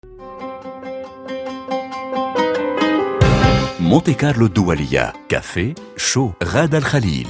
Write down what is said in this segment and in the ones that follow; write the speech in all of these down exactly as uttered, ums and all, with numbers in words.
مونتي كارلو الدولية، كافيه شو غادة الخليل.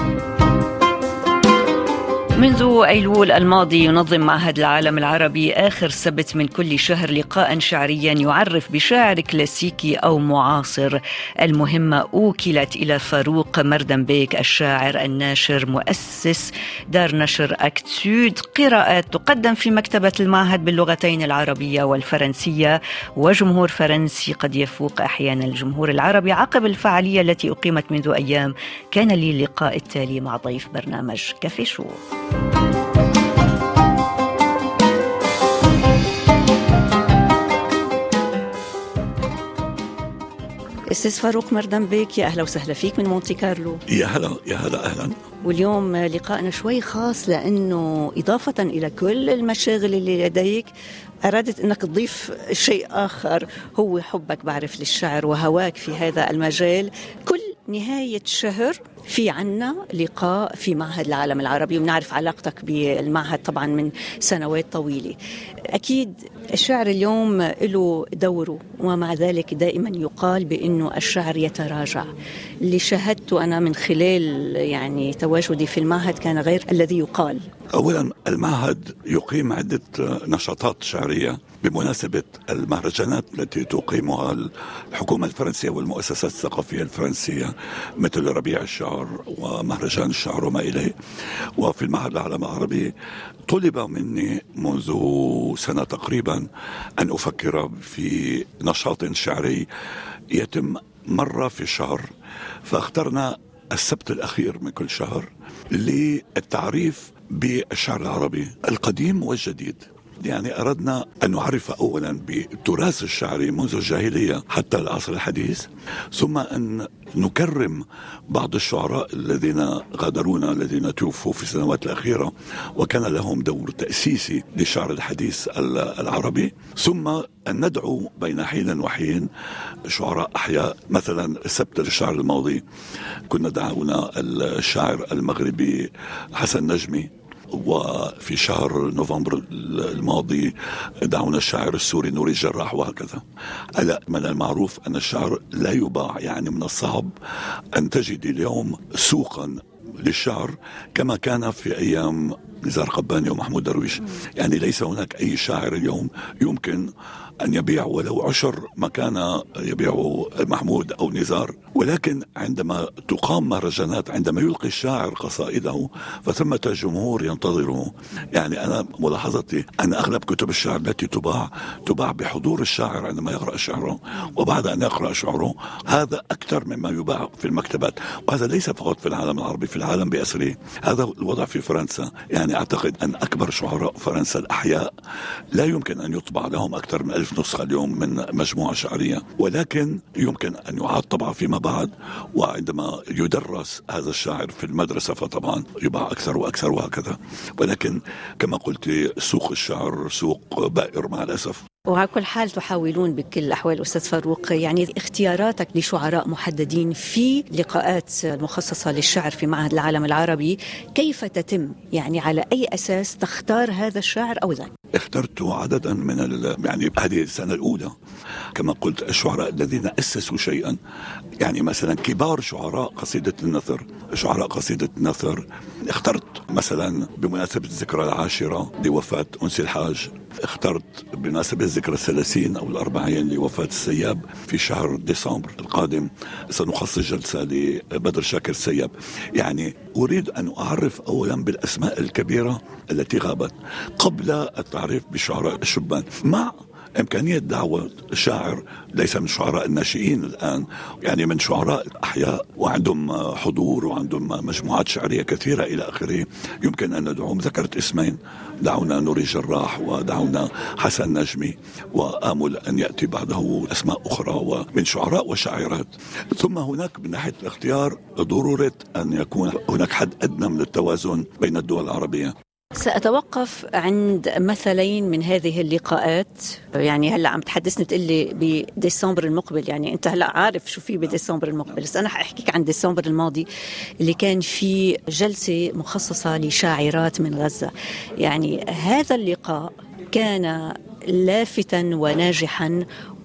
منذ أيلول الماضي ينظم معهد العالم العربي آخر سبت من كل شهر لقاء شعريا يعرف بشاعر كلاسيكي أو معاصر. المهمة أوكلت إلى فاروق مردنبيك الشاعر الناشر مؤسس دار نشر أكتسود. قراءات تقدم في مكتبة المعهد باللغتين العربية والفرنسية، وجمهور فرنسي قد يفوق أحيانا الجمهور العربي. عقب الفعالية التي أقيمت منذ أيام كان لي اللقاء التالي مع ضيف برنامج كافيه شو. أستاذ فاروق مردنبيك، يا أهلا وسهلا فيك من مونتي كارلو. يا هلا يا هلا أهلا. واليوم لقاءنا شوي خاص لأنه إضافة إلى كل المشاغل اللي لديك أرادت أنك تضيف شيء آخر، هو حبك بعرف للشعر وهواك في هذا المجال. كل نهاية شهر في عنا لقاء في معهد العالم العربي، ونعرف علاقتك بالمعهد طبعا من سنوات طويلة. أكيد الشعر اليوم له دوره، ومع ذلك دائما يقال بأنه الشعر يتراجع. اللي شاهدته أنا من خلال يعني تواجدي في المعهد كان غير الذي يقال. أولا المعهد يقيم عدة نشاطات شعرية بمناسبة المهرجانات التي تقيمها الحكومة الفرنسية والمؤسسات الثقافية الفرنسية، مثل ربيع الشعر ومهرجان الشعر وما إليه. وفي المعهد العالم العربي طلب مني منذ سنة تقريبا أن أفكر في نشاط شعري يتم مرة في الشهر، فاخترنا السبت الأخير من كل شهر للتعريف بالشعر العربي القديم والجديد. يعني أردنا أن نعرف أولا بالتراث الشعري منذ الجاهلية حتى العصر الحديث، ثم أن نكرم بعض الشعراء الذين غادرونا، الذين توفوا في السنوات الأخيرة وكان لهم دور تأسيسي للشعر الحديث العربي، ثم أن ندعو بين حين وحين شعراء أحياء. مثلا السبت الشعر الماضي كنا دعونا الشاعر المغربي حسن نجمي، وفي شهر نوفمبر الماضي دعونا الشاعر السوري نوري الجراح، وهكذا. ألا من المعروف أن الشعر لا يباع، يعني من الصعب أن تجد اليوم سوقا للشعر كما كان في أيام نزار قباني ومحمود درويش. يعني ليس هناك أي شاعر اليوم يمكن أن يبيع ولو عشر ما كان يبيع محمود أو نزار. ولكن عندما تقام مهرجانات، عندما يلقي الشاعر قصائده فثمة جمهور ينتظره. يعني أنا ملاحظتي أن أغلب كتب الشعر التي تباع تباع بحضور الشاعر عندما يقرأ شعره وبعد أن يقرأ شعره. هذا أكثر مما يباع في المكتبات، وهذا ليس فقط في العالم العربي، في العالم بأسره. هذا الوضع في فرنسا. يعني أعتقد أن أكبر شعراء فرنسا الأحياء لا يمكن أن يطبع لهم أكثر من ألف نسخة اليوم من مجموعة شعرية، ولكن يمكن أن يعاد طبعا فيما بعد. وعندما يدرس هذا الشاعر في المدرسة فطبعا يباع أكثر وأكثر وهكذا. ولكن كما قلت سوق الشعر سوق بائر مع الأسف. وعلى كل حال تحاولون بكل الأحوال أستاذ فاروق، يعني اختياراتك لشعراء محددين في لقاءات مخصصة للشعر في معهد العالم العربي كيف تتم؟ يعني على أي أساس تختار هذا الشاعر أو ذاك؟ اخترت عددا من ال... يعني هذه السنة الأولى كما قلت الشعراء الذين أسسوا شيئا. يعني مثلا كبار شعراء قصيدة النثر، شعراء قصيدة النثر اخترت مثلا بمناسبة الذكرى العاشرة لوفاة أنسي الحاج، اخترت بمناسبة الذكرى الثلاثين أو الأربعين لوفاة السياب في شهر ديسمبر القادم سنخصص جلسة لبدر شاكر السياب. يعني أريد أن أعرف أولا بالأسماء الكبيرة التي غابت قبل التعريف بشعراء الشبان، مع إمكانية دعوة شاعر ليس من شعراء الناشئين الآن، يعني من شعراء أحياء وعندهم حضور وعندهم مجموعات شعرية كثيرة إلى آخره يمكن أن ندعوهم. ذكرت اسمين، دعونا نوري جراح ودعونا حسن نجمي، وآمل أن يأتي بعده أسماء أخرى ومن شعراء وشاعرات. ثم هناك من ناحية الاختيار ضرورة أن يكون هناك حد أدنى من التوازن بين الدول العربية. سأتوقف عند مثلين من هذه اللقاءات. يعني هلأ عم تحدثني تقول لي بديسمبر المقبل، يعني أنت هلأ عارف شو في بديسمبر المقبل، بس أنا حأحكيك عن ديسمبر الماضي اللي كان في جلسة مخصصة لشاعرات من غزة. يعني هذا اللقاء كان لافتا وناجحا،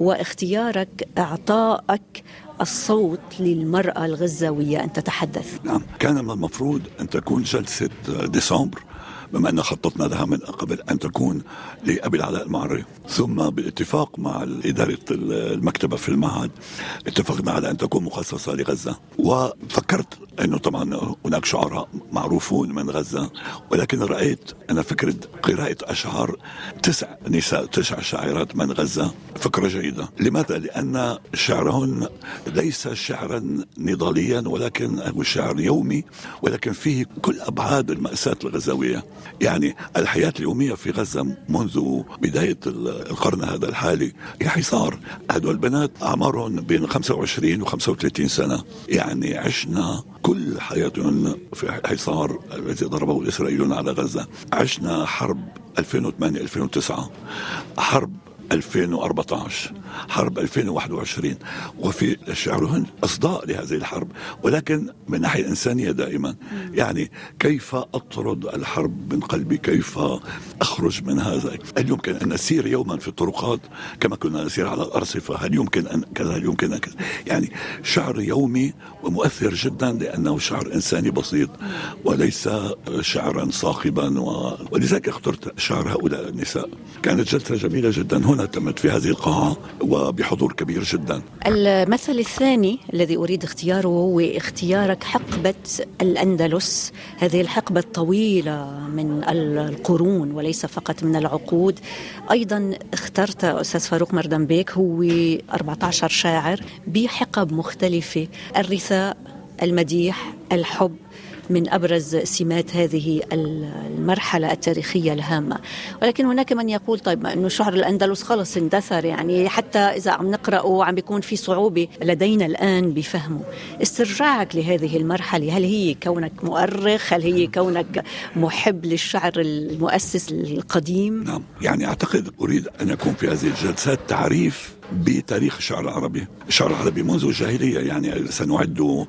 واختيارك إعطائك الصوت للمرأة الغزاوية أن تتحدث. نعم، كان من المفروض أن تكون جلسة ديسمبر، بما أن خططنا لها من قبل أن تكون لأبي العلاء المعري، ثم بالاتفاق مع إدارة المكتبة في المعهد اتفقنا على أن تكون مخصصة لغزة. وفكرت أنه طبعا هناك شعراء معروفون من غزة، ولكن رأيت أن فكرة قراءة أشعار تسع نساء تسع شاعرات من غزة فكرة جيدة. لماذا؟ لأن شعرهن ليس شعرا نضاليا، ولكن هو شعر يومي، ولكن فيه كل أبعاد المأساة الغزاوية. يعني الحياة اليومية في غزة منذ بداية القرن هذا الحالي هي حصار. هذول البنات أعمارهم بين خمسة وعشرين و خمسة وثلاثين سنة، يعني عشنا كل حياتهم في حصار الذي ضربه الإسرائيليون على غزة. عشنا حرب ألفين وثمانية ألفين وتسعة، حرب ألفين وأربعة عشر، حرب ألفين وواحد وعشرين، وفي شعرهن أصداء لهذه الحرب، ولكن من ناحية إنسانية دائما. يعني كيف أطرد الحرب من قلبي، كيف أخرج من هذا. هل يمكن أن نسير يوما في الطرقات كما كنا نسير على الأرصفة؟ هل يمكن أن كذا؟ هل يمكن أن كذا؟ يعني شعر يومي ومؤثر جدا، لأنه شعر إنساني بسيط وليس شعرا صاخبا، و... ولذلك اخترت شعر هؤلاء النساء. كانت جلسة جميلة جدا هنا تمت في هذه القاعة وبحضور كبير جدا. المثل الثاني الذي أريد اختياره هو اختيارك حقبة الأندلس، هذه الحقبة الطويلة من القرون وليس فقط من العقود. أيضا اخترت أستاذ فاروق مردنبيك، هو أربعة عشر شاعر بحقب مختلفة، الرثاء، المديح، الحب، من أبرز سمات هذه المرحلة التاريخية الهامة. ولكن هناك من يقول طيب أنه شعر الأندلس خلص اندثر، يعني حتى إذا عم نقرأه عم بيكون في صعوبة لدينا الآن بفهمه. استرجاعك لهذه المرحلة، هل هي كونك مؤرخ؟ هل هي كونك محب للشعر المؤسس القديم؟ نعم، يعني أعتقد أريد أن يكون في هذه الجلسات تعريف بتاريخ الشعر العربي. الشعر العربي منذ الجاهلية، يعني سنعد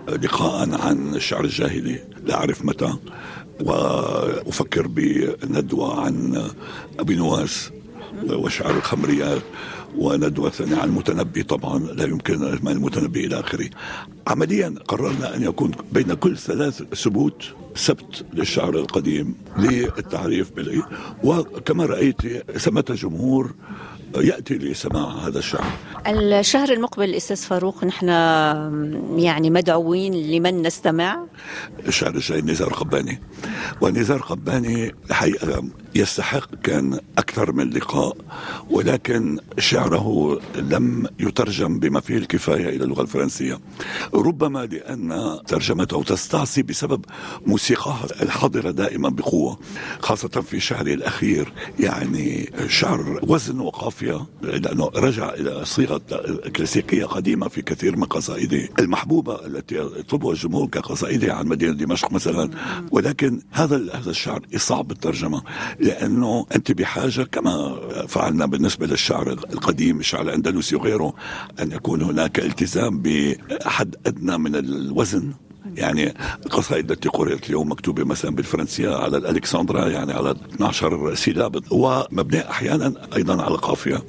لقاء عن الشعر الجاهلي لا أعرف متى، وأفكر بندوة عن أبي نواس وشعر الخمريات، وندوة ثانية عن المتنبي، طبعا لا يمكن ما المتنبي إلى آخره. عمليا قررنا أن يكون بين كل ثلاث سبوت سبت للشعر القديم للتعريف بالإيه. وكما رأيت سمت الجمهور يأتي لسماع هذا الشعر. الشهر المقبل أستاذ فاروق نحن يعني مدعوين لمن نستمع؟ الشعر الجاي نزار قباني، ونزار قباني الحقيقة يستحق كان أكثر من لقاء، ولكن شعره لم يترجم بما فيه الكفاية إلى اللغة الفرنسية، ربما لأن ترجمته تستعصي بسبب موسيقاه الحاضرة دائما بقوة، خاصة في شعره الأخير. يعني شعر وزن وقافية، لأنه رجع إلى صيغة كلاسيكية قديمة في كثير من قصائده المحبوبة التي يطلبها الجمهور كقصائده عن مدينة دمشق مثلا. ولكن هذا هذا الشعر صعب الترجمة، لأنه أنت بحاجة كما فعلنا بالنسبة للشعر القديم، الشعر الأندلسي وغيره، أن يكون هناك التزام بحد أدنى من الوزن. يعني القصائد التي قرأت اليوم مكتوبة مثلا بالفرنسية على الألكسندرا، يعني على اثني عشر سيلابة، ومبنية أحيانا أيضا على قافية،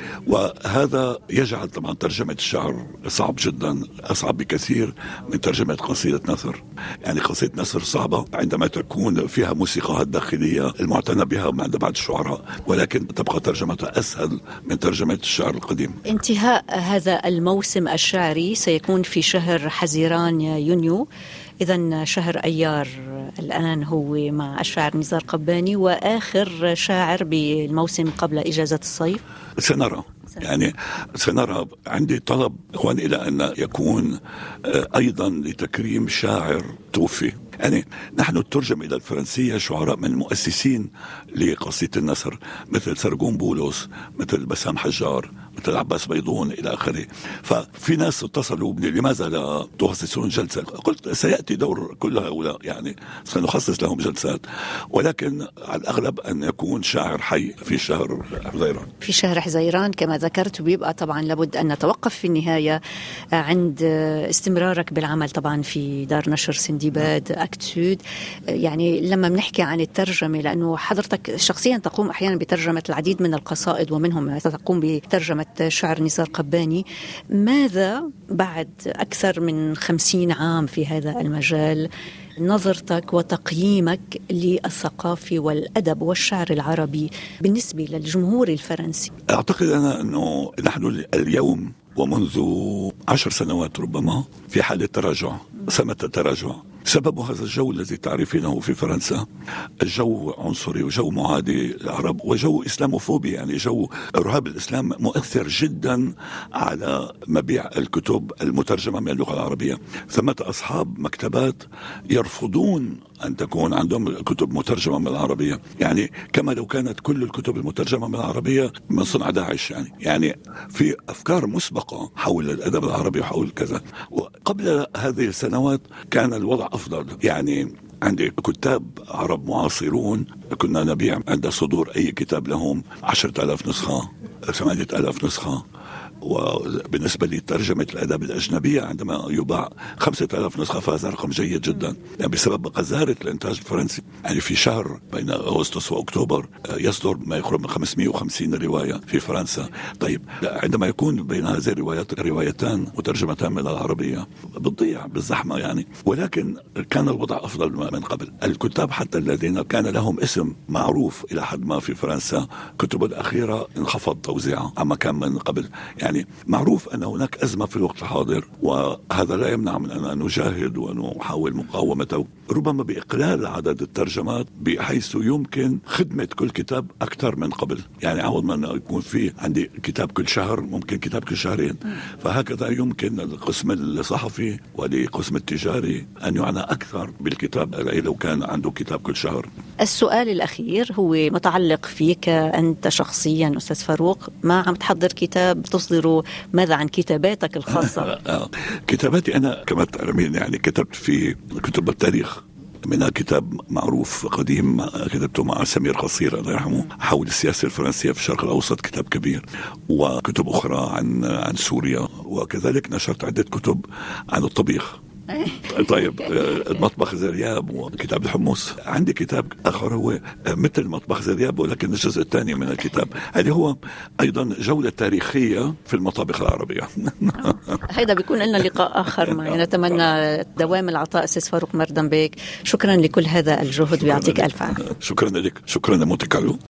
وهذا يجعل طبعا ترجمة الشعر صعب جدا، أصعب بكثير من ترجمة قصيدة نثر. يعني قصيدة نثر صعبة عندما تكون فيها موسيقى الداخلية المعتنى بها عند بعض الشعراء، ولكن تبقى ترجمتها أسهل من ترجمة الشعر القديم. انتهاء هذا الموسم الشعري سيكون في شهر حزيران يونيو، إذن شهر أيار الآن هو مع الشاعر نزار قباني، وآخر شاعر بالموسم قبل إجازة الصيف سنرى. يعني سنرى. عندي طلب إخوان إلى أن يكون أيضا لتكريم شاعر توفي. يعني نحن ترجم إلى الفرنسية شعراء من المؤسسين لقصيدة النثر، مثل سرغون بولس، مثل بسام حجار، مثل العباس بيضون إلى آخره. ففي ناس اتصلوا بني لماذا لا تخصصون جلسة؟ قلت سيأتي دور كل هؤلاء، يعني سنخصص لهم جلسات، ولكن على الأغلب أن يكون شاعر حي في شهر حزيران. في شهر حزيران كما ذكرت، بيبقى طبعا لابد أن نتوقف في النهاية عند استمرارك بالعمل طبعا في دار نشر سندباد أكتسود. يعني لما بنحكي عن الترجمة، لأنه حضرتك شخصيا تقوم أحيانا بترجمة العديد من القصائد، ومنهم تقوم بترجمة شعر نزار قباني. ماذا بعد أكثر من خمسين عام في هذا المجال نظرتك وتقييمك للثقافة والأدب والشعر العربي بالنسبة للجمهور الفرنسي؟ أعتقد أنا أنه نحن اليوم ومنذ عشر سنوات ربما في حالة تراجع، سمة تراجع. سبب هذا الجو الذي تعرفينه في فرنسا، الجو عنصري وجو معادي للعرب وجو إسلاموفوبي، يعني جو إرهاب الإسلام مؤثر جدا على مبيع الكتب المترجمة من اللغة العربية. ثمة أصحاب مكتبات يرفضون أن تكون عندهم كتب مترجمة من العربية، يعني كما لو كانت كل الكتب المترجمة من العربية من صنع داعش. يعني يعني في أفكار مسبقة حول الأدب العربي وحول كذا. وقبل هذه السنوات كان الوضع أفضل، يعني عندي كتاب عرب معاصرون كنا نبيع عند صدور أي كتاب لهم عشرة آلاف نسخة، ثمانية آلاف نسخة. وبالنسبة لترجمة الأدب الأجنبية عندما يباع خمسة آلاف نسخة فهذا رقم جيد جدا، يعني بسبب غزارة الإنتاج الفرنسي. يعني في شهر بين أغسطس وأكتوبر يصدر ما يقرب من خمسمائة وخمسين رواية في فرنسا. طيب عندما يكون بين هذه الروايات روايتان مترجمتان من العربية بتضيع بالزحمة يعني. ولكن كان الوضع أفضل من قبل. الكتاب حتى الذين كان لهم اسم معروف إلى حد ما في فرنسا كتب الأخيرة انخفض توزيعها عما كان من قبل. يعني معروف أن هناك أزمة في الوقت الحاضر، وهذا لا يمنع من أن نجاهد ونحاول مقاومته، ربما بإقلال عدد الترجمات بحيث يمكن خدمة كل كتاب أكثر من قبل. يعني عوض ما يكون في عندي كتاب كل شهر ممكن كتاب كل شهرين، فهكذا يمكن القسم الصحفي ولقسم التجاري أن يعنى أكثر بالكتاب لو كان عنده كتاب كل شهر. السؤال الأخير هو متعلق فيك أنت شخصيا أستاذ فاروق. ما عم تحضر كتاب تصدره؟ ماذا عن كتاباتك الخاصة؟ كتاباتي أنا كما تعلمين يعني كتبت في كتب التاريخ، منها كتاب معروف قديم كتبته مع سمير قصير الله يرحمه حول السياسة الفرنسية في الشرق الأوسط، كتاب كبير. وكتب أخرى عن عن سوريا، وكذلك نشرت عدة كتب عن الطبيخ. طيب المطبخ زرياب وكتاب الحمص. عندي كتاب آخر هو مثل مطبخ زرياب ولكن الجزء الثاني من الكتاب اللي هو أيضا جولة تاريخية في المطابخ العربية. هذا بيكون لنا لقاء آخر معي. نتمنى دوام العطاء أستاذ فاروق مردنبيك. شكرا لكل هذا الجهد ويعطيك ألف عافية. شكرا لك. شكرا لمونتي كارلو.